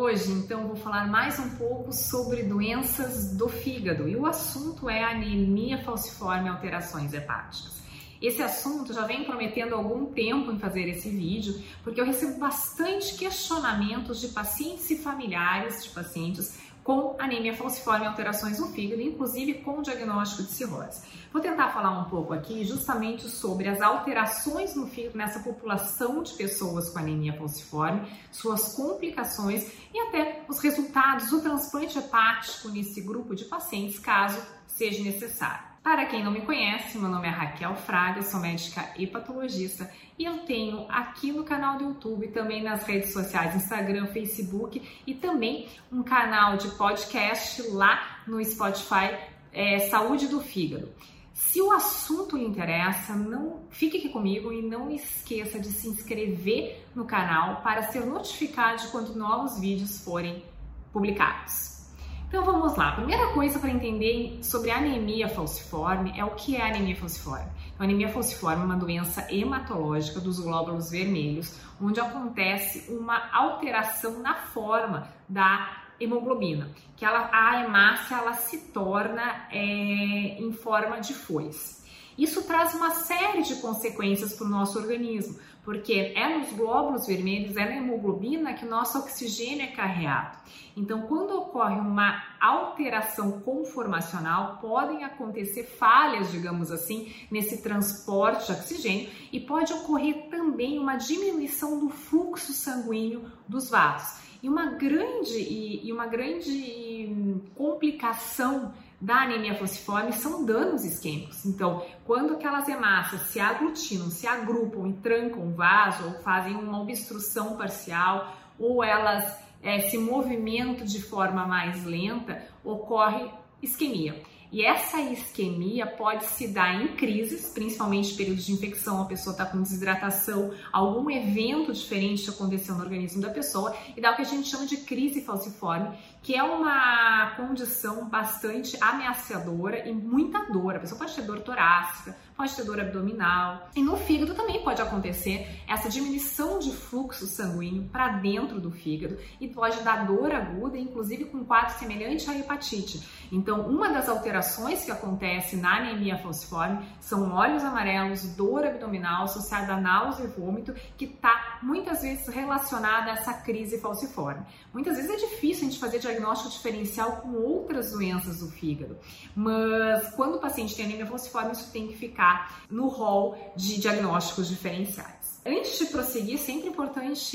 hoje, então, vou falar mais um pouco sobre doenças do fígado e o assunto é anemia falciforme e alterações hepáticas. Esse assunto já vem prometendo há algum tempo em fazer esse vídeo, porque eu recebo bastante questionamentos de pacientes e familiares de pacientes com anemia falciforme e alterações no fígado, inclusive com diagnóstico de cirrose. Vou tentar falar um pouco aqui justamente sobre as alterações no fígado nessa população de pessoas com anemia falciforme, suas complicações e até os resultados do transplante hepático nesse grupo de pacientes, caso seja necessário. Para quem não me conhece, meu nome é Raquel Fraga, sou médica hepatologista e eu tenho aqui no canal do YouTube, também nas redes sociais, Instagram, Facebook e também um canal de podcast lá no Spotify, Saúde do Fígado. Se o assunto lhe interessa, fique aqui comigo e não esqueça de se inscrever no canal para ser notificado de quando novos vídeos forem publicados. Então vamos lá, a primeira coisa para entender sobre anemia falciforme é o que é anemia falciforme. Então, a anemia falciforme é uma doença hematológica dos glóbulos vermelhos, onde acontece uma alteração na forma da hemoglobina, que a hemácia ela se torna em forma de foice. Isso traz uma série de consequências para o nosso organismo, porque é nos glóbulos vermelhos, é na hemoglobina que o nosso oxigênio é carreado. Então, quando ocorre uma alteração conformacional, podem acontecer falhas, digamos assim, nesse transporte de oxigênio e pode ocorrer também uma diminuição do fluxo sanguíneo dos vasos. E uma grande complicação da anemia falciforme são danos isquêmicos. Então, quando aquelas hemácias se aglutinam, se agrupam e trancam o vaso, ou fazem uma obstrução parcial, ou elas se movimentam de forma mais lenta, ocorre isquemia. E essa isquemia pode se dar em crises, principalmente em períodos de infecção, a pessoa está com desidratação, algum evento diferente aconteceu no organismo da pessoa, e dá o que a gente chama de crise falciforme, que é uma condição bastante ameaçadora e muita dor. A pessoa pode ter dor torácica, pode ter dor abdominal, e no fígado também pode acontecer essa diminuição de fluxo sanguíneo para dentro do fígado e pode dar dor aguda, inclusive com um quadro semelhante à hepatite. Então, uma das alterações que acontece na anemia falciforme são olhos amarelos, dor abdominal associada a náusea e vômito, que está muitas vezes relacionada a essa crise falciforme. Muitas vezes é difícil a gente fazer diagnóstico diferencial com outras doenças do fígado, mas quando o paciente tem anemia falciforme, isso tem que ficar no rol de diagnósticos diferenciais. Antes de prosseguir, é sempre importante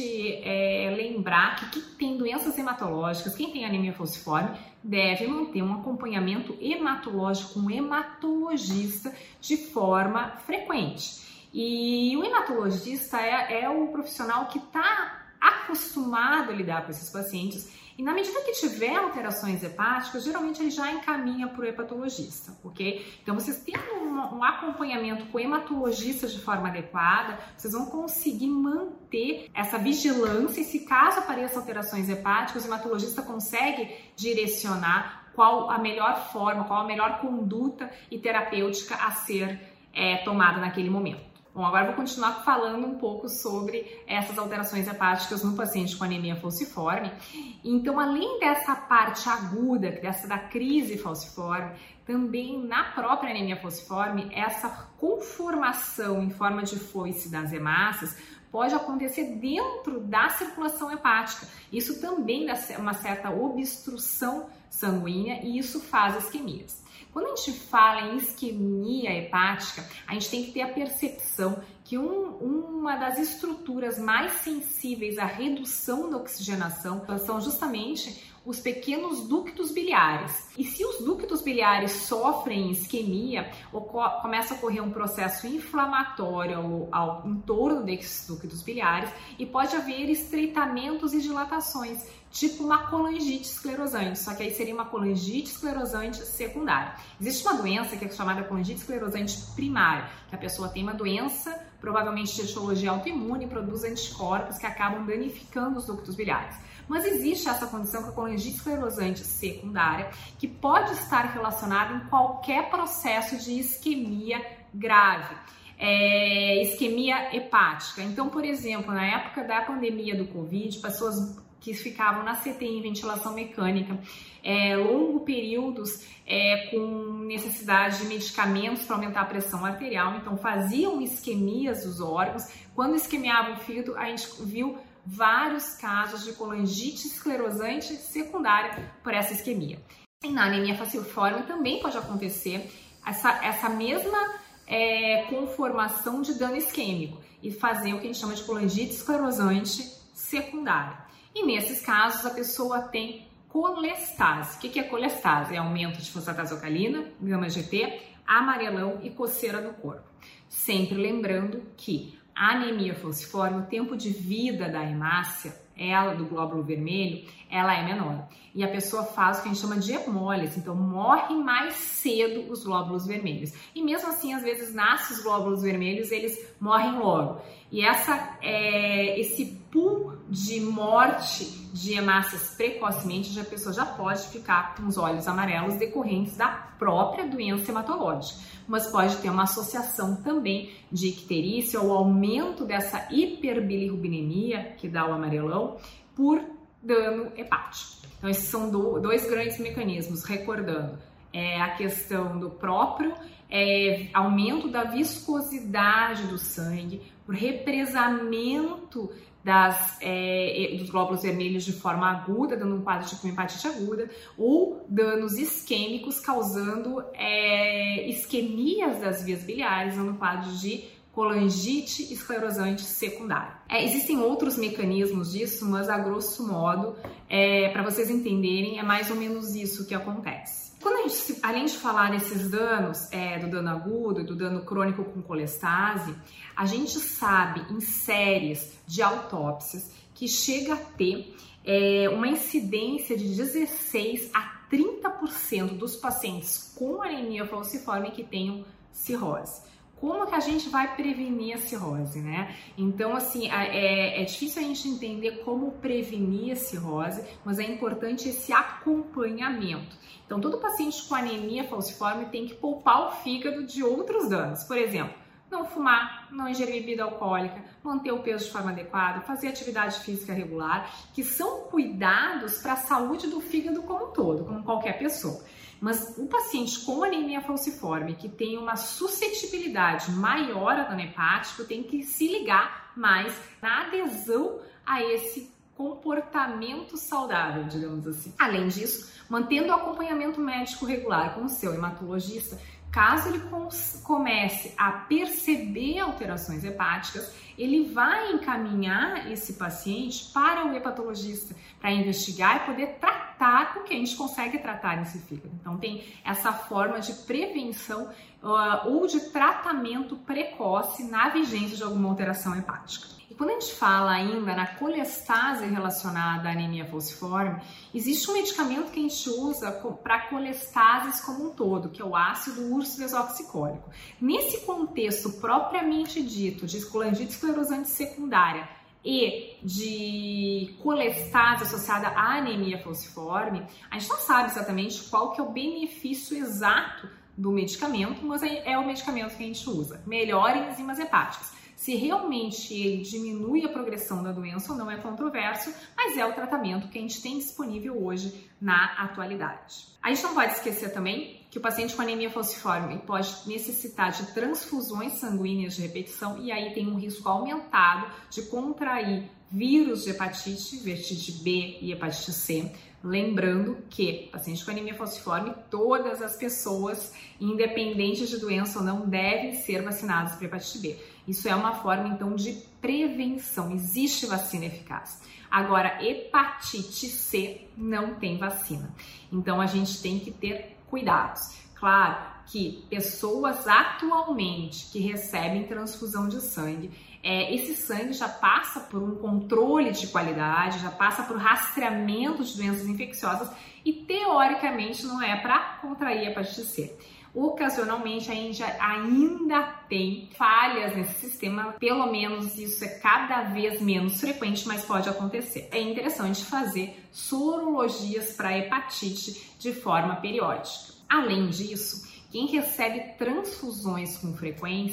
lembrar que quem tem doenças hematológicas, quem tem anemia falciforme, deve manter um acompanhamento hematológico com um hematologista de forma frequente. E o hematologista é o profissional que está acostumado a lidar com esses pacientes e na medida que tiver alterações hepáticas, geralmente ele já encaminha para o hepatologista, ok? Então, vocês tendo um acompanhamento com hematologistas de forma adequada, vocês vão conseguir manter essa vigilância e se caso apareçam alterações hepáticas, o hematologista consegue direcionar qual a melhor forma, qual a melhor conduta e terapêutica a ser tomada naquele momento. Bom, agora vou continuar falando um pouco sobre essas alterações hepáticas no paciente com anemia falciforme. Então, além dessa parte aguda, da crise falciforme, também na própria anemia falciforme, essa conformação em forma de foice das hemácias pode acontecer dentro da circulação hepática. Isso também dá uma certa obstrução sanguínea e isso faz isquemias. Quando a gente fala em isquemia hepática, a gente tem que ter a percepção que uma das estruturas mais sensíveis à redução da oxigenação são justamente os pequenos ductos biliares. E se os ductos biliares sofrem isquemia, começa a ocorrer um processo inflamatório em torno desses ductos biliares e pode haver estreitamentos e dilatações, tipo uma colangite esclerosante, só que aí seria uma colangite esclerosante secundária. Existe uma doença que é chamada colangite esclerosante primária, que a pessoa tem uma doença, provavelmente de etiologia autoimune, e produz anticorpos que acabam danificando os ductos biliares. Mas existe essa condição com a colangite esclerosante secundária, que pode estar relacionada em qualquer processo de isquemia grave. Isquemia hepática. Então, por exemplo, na época da pandemia do Covid, pessoas que ficavam na CTI em ventilação mecânica, longos períodos com necessidade de medicamentos para aumentar a pressão arterial, então faziam isquemias dos órgãos. Quando esquemiava o fígado, a gente viu vários casos de colangite esclerosante secundária por essa isquemia. E na anemia falciforme também pode acontecer essa mesma conformação de dano isquêmico e fazer o que a gente chama de colangite esclerosante secundária. E nesses casos a pessoa tem colestase. O que é colestase? É aumento de fosfatase alcalina, gama-GT, amarelão e coceira no corpo. Sempre lembrando que a anemia falciforme, o tempo de vida da hemácia, ela do glóbulo vermelho, ela é menor. E a pessoa faz o que a gente chama de hemólise, então morrem mais cedo os glóbulos vermelhos. E mesmo assim, às vezes, nascem os glóbulos vermelhos, eles morrem logo. E esse pool de morte de hemácias precocemente, a pessoa já pode ficar com os olhos amarelos decorrentes da própria doença hematológica. Mas pode ter uma associação também de icterícia ou aumento dessa hiperbilirrubinemia, que dá o amarelão, por dano hepático. Então, esses são dois grandes mecanismos, recordando, a questão do próprio aumento da viscosidade do sangue, por represamento dos glóbulos vermelhos de forma aguda, dando um quadro de hepatite aguda, ou danos isquêmicos causando isquemias das vias biliares, dando um quadro de colangite esclerosante secundária. Existem outros mecanismos disso, mas a grosso modo, para vocês entenderem, é mais ou menos isso que acontece. Quando a gente, além de falar desses danos, do dano agudo e do dano crônico com colestase, a gente sabe em séries de autópsias que chega a ter uma incidência de 16 a 30% dos pacientes com anemia falciforme que tenham cirrose. Como que a gente vai prevenir a cirrose, né? Então, assim, é difícil a gente entender como prevenir a cirrose, mas é importante esse acompanhamento. Então, todo paciente com anemia falciforme tem que poupar o fígado de outros danos. Por exemplo, não fumar, não ingerir bebida alcoólica, manter o peso de forma adequada, fazer atividade física regular, que são cuidados para a saúde do fígado como um todo, como qualquer pessoa. Mas o paciente com anemia falciforme que tem uma suscetibilidade maior a dano hepático tem que se ligar mais na adesão a esse comportamento saudável, digamos assim. Além disso, mantendo o acompanhamento médico regular com o seu hematologista, caso ele comece a perceber alterações hepáticas, ele vai encaminhar esse paciente para o hepatologista para investigar e poder tratar com o que a gente consegue tratar nesse fígado. Então tem essa forma de prevenção ou de tratamento precoce na vigência de alguma alteração hepática. E quando a gente fala ainda na colestase relacionada à anemia falciforme, existe um medicamento que a gente usa para colestases como um todo, que é o ácido ursodesoxicólico. Nesse contexto propriamente dito de colangite esclerosante secundária e de colestase associada à anemia falciforme, a gente não sabe exatamente qual que é o benefício exato do medicamento, mas é o medicamento que a gente usa. Melhora enzimas hepáticas. Se realmente ele diminui a progressão da doença ou não é controverso, mas é o tratamento que a gente tem disponível hoje na atualidade. A gente não pode esquecer também que o paciente com anemia falciforme pode necessitar de transfusões sanguíneas de repetição e aí tem um risco aumentado de contrair vírus de hepatite B e hepatite C. Lembrando que paciente com anemia falciforme, todas as pessoas, independente de doença ou não, devem ser vacinadas para hepatite B. Isso é uma forma, então, de prevenção. Existe vacina eficaz. Agora, hepatite C não tem vacina. Então, a gente tem que ter cuidados. Claro que pessoas atualmente que recebem transfusão de sangue, esse sangue já passa por um controle de qualidade, já passa por rastreamento de doenças infecciosas e, teoricamente, não é para contrair hepatite C. Ocasionalmente, a gente ainda tem falhas nesse sistema, pelo menos isso é cada vez menos frequente, mas pode acontecer. É interessante fazer sorologias para hepatite de forma periódica. Além disso, quem recebe transfusões com frequência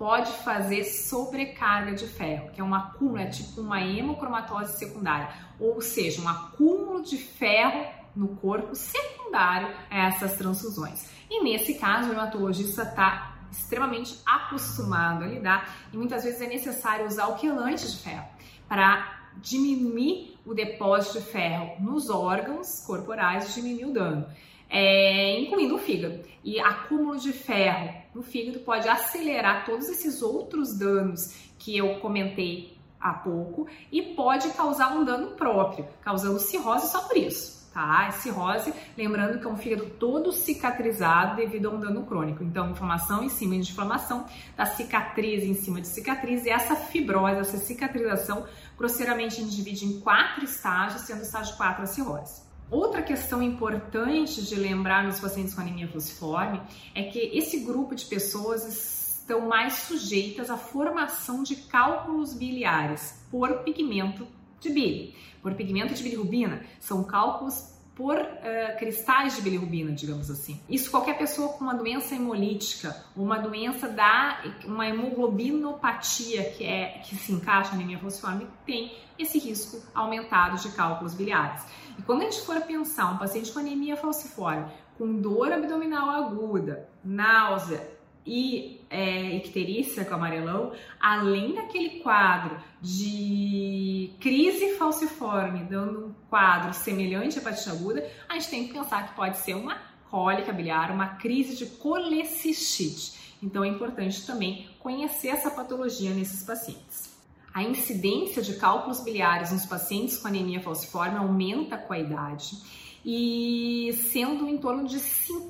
pode fazer sobrecarga de ferro, que é um acúmulo, é tipo uma hemocromatose secundária, ou seja, um acúmulo de ferro no corpo secundário a essas transfusões. E nesse caso, o hematologista está extremamente acostumado a lidar e muitas vezes é necessário usar o quelante de ferro para diminuir o depósito de ferro nos órgãos corporais e diminuir o dano, incluindo o fígado. E acúmulo de ferro no fígado pode acelerar todos esses outros danos que eu comentei há pouco e pode causar um dano próprio, causando cirrose só por isso. Tá? Cirrose, lembrando que é um fígado todo cicatrizado devido a um dano crônico. Então, inflamação em cima de inflamação, da cicatriz em cima de cicatriz, e essa fibrose, essa cicatrização, grosseiramente a gente divide em 4 estágios, sendo o estágio 4 a cirrose. Outra questão importante de lembrar nos pacientes com anemia falciforme é que esse grupo de pessoas estão mais sujeitas à formação de cálculos biliares por pigmento de bile. Por pigmento de bilirrubina, são cálculos por cristais de bilirrubina, digamos assim. Isso qualquer pessoa com uma doença hemolítica, uma doença uma hemoglobinopatia que se encaixa na anemia falciforme, tem esse risco aumentado de cálculos biliares. E quando a gente for pensar um paciente com anemia falciforme, com dor abdominal aguda, náusea e icterícia com amarelão, além daquele quadro de crise falciforme, dando um quadro semelhante à hepatite aguda, a gente tem que pensar que pode ser uma cólica biliar, uma crise de colecistite. Então é importante também conhecer essa patologia nesses pacientes. A incidência de cálculos biliares nos pacientes com anemia falciforme aumenta com a idade, e sendo em torno de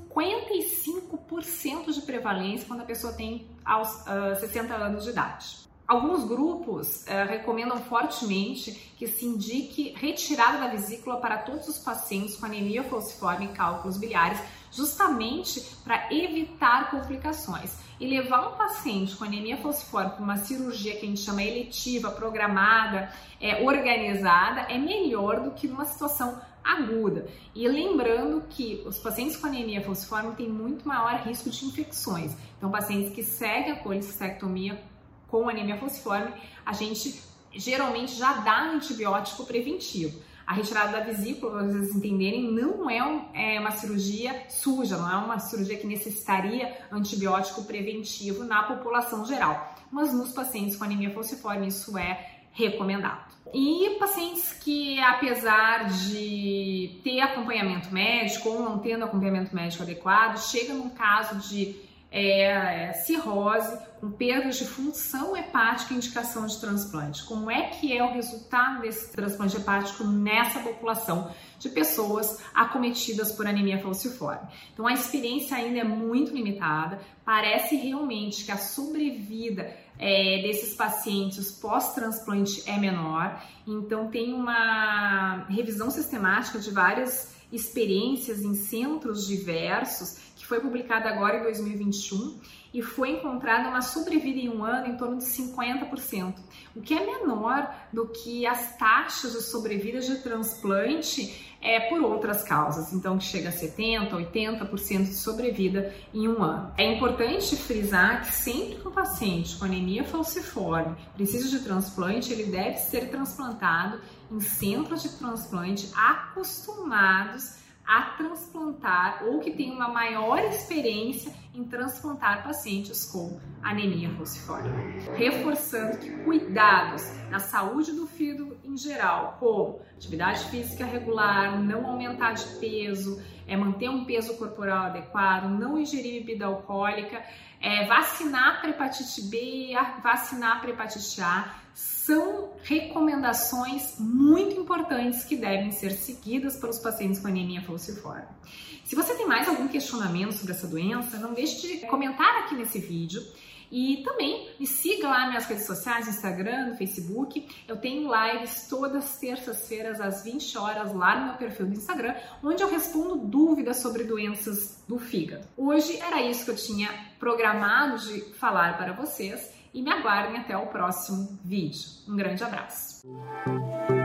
55% de prevalência quando a pessoa tem aos 60 anos de idade. Alguns grupos recomendam fortemente que se indique retirada da vesícula para todos os pacientes com anemia falciforme e cálculos biliares, justamente para evitar complicações. E levar um paciente com anemia falciforme para uma cirurgia que a gente chama eletiva, programada, organizada, é melhor do que numa situação aguda. E lembrando que os pacientes com anemia falciforme têm muito maior risco de infecções. Então, pacientes que seguem a colecistectomia com anemia falciforme, a gente geralmente já dá antibiótico preventivo. A retirada da vesícula, para vocês entenderem, não é uma cirurgia suja, não é uma cirurgia que necessitaria antibiótico preventivo na população geral. Mas nos pacientes com anemia falciforme isso é recomendado. E pacientes que, apesar de ter acompanhamento médico ou não tendo acompanhamento médico adequado, chega num caso de cirrose, com perda de função hepática e indicação de transplante. Como é que é o resultado desse transplante hepático nessa população de pessoas acometidas por anemia falciforme? Então a experiência ainda é muito limitada, parece realmente que a sobrevida desses pacientes pós-transplante é menor, então tem uma revisão sistemática de várias experiências em centros diversos, que foi publicada agora em 2021, e foi encontrada uma sobrevida em um ano em torno de 50%, o que é menor do que as taxas de sobrevida de transplante por outras causas, então que chega a 70%, 80% de sobrevida em um ano. É importante frisar que sempre que o paciente com anemia falciforme precisa de transplante, ele deve ser transplantado em centros de transplante acostumados a transplantar ou que tem uma maior experiência em transplantar pacientes com anemia falciforme. Reforçando que cuidados na saúde do fígado em geral, como atividade física regular, não aumentar de peso, manter um peso corporal adequado, não ingerir bebida alcoólica, vacinar para hepatite B, vacinar para hepatite A, são recomendações muito importantes que devem ser seguidas pelos pacientes com anemia falciforme. Se você tem mais algum questionamento sobre essa doença, não deixe de comentar aqui nesse vídeo. E também me siga lá nas minhas redes sociais, no Instagram, no Facebook. Eu tenho lives todas as terças-feiras às 20 horas lá no meu perfil do Instagram, onde eu respondo dúvidas sobre doenças do fígado. Hoje era isso que eu tinha programado de falar para vocês e me aguardem até o próximo vídeo. Um grande abraço!